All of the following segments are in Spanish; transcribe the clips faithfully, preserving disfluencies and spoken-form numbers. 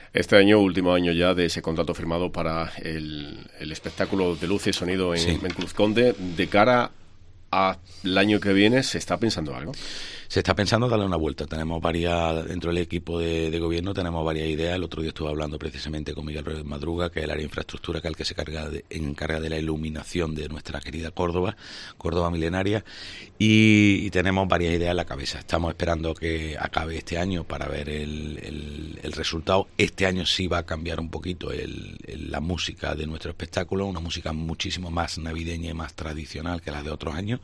Este año, último año ya de ese contrato firmado para el, el espectáculo de luz y sonido en, sí. en Cruz Conde. De cara al año que viene, ¿se está pensando algo? Se está pensando darle una vuelta. Tenemos varias, dentro del equipo de, de gobierno tenemos varias ideas. El otro día estuve hablando precisamente con Miguel Rodríguez Madruga, que es el área de infraestructura, que es el que se carga de, encarga de la iluminación de nuestra querida Córdoba, Córdoba milenaria, y, y tenemos varias ideas en la cabeza. Estamos esperando que acabe este año para ver el, el, el resultado. Este año sí va a cambiar un poquito el, el, la música de nuestro espectáculo, una música muchísimo más navideña y más tradicional que la de otros años.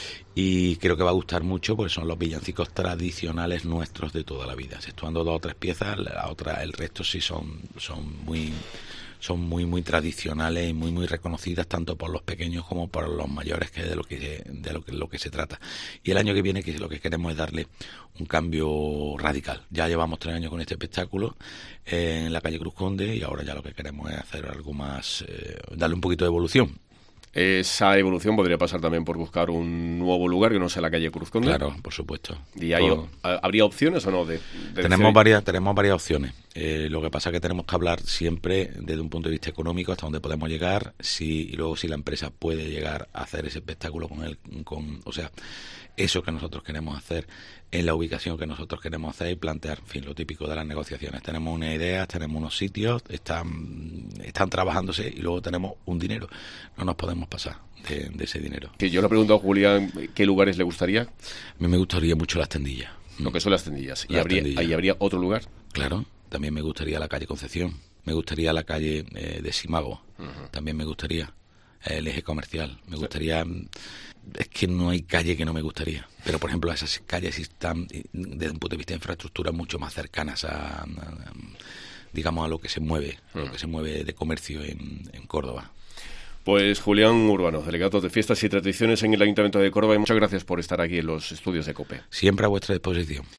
Y creo que va a gustar mucho porque son los villancicos tradicionales nuestros de toda la vida, exceptuando dos o tres piezas, la otra, el resto sí son son muy son muy muy tradicionales y muy muy reconocidas tanto por los pequeños como por los mayores, que es de lo que de lo que lo que se trata. Y el año que viene, que lo que queremos es darle un cambio radical. Ya llevamos tres años con este espectáculo eh, en la calle Cruz Conde, y ahora ya lo que queremos es hacer algo más, eh, darle un poquito de evolución. Esa evolución podría pasar también por buscar un nuevo lugar que no sea la calle Cruz Conde. Claro, por supuesto. ¿Y hay, Todo. habría opciones o no? De, de tenemos decir... varias tenemos varias opciones. Eh, lo que pasa es que tenemos que hablar siempre desde un punto de vista económico, hasta dónde podemos llegar, si y luego si la empresa puede llegar a hacer ese espectáculo con el, con, o sea, eso que nosotros queremos hacer en la ubicación que nosotros queremos hacer y plantear, en fin, lo típico de las negociaciones. Tenemos una idea, tenemos unos sitios, están están trabajándose y luego tenemos un dinero. No nos podemos pasar de, de ese dinero. Que yo le pregunto a Julián qué lugares le gustaría. A mí me gustaría mucho Las Tendillas. Lo que son Las Tendillas. ¿Y Las habría, Tendillas. ahí habría otro lugar? Claro, también me gustaría la calle Concepción, me gustaría la calle eh, de Simago, uh-huh. También me gustaría el eje comercial, me gustaría... Es que no hay calle que no me gustaría, pero por ejemplo esas calles están desde un punto de vista de infraestructura mucho más cercanas a, a, a digamos a lo que se mueve, uh-huh. a lo que se mueve de comercio en, en Córdoba. Pues Julián Urbano, delegado de Fiestas y Tradiciones en el Ayuntamiento de Córdoba, y muchas gracias por estar aquí en los estudios de COPE. Siempre a vuestra disposición.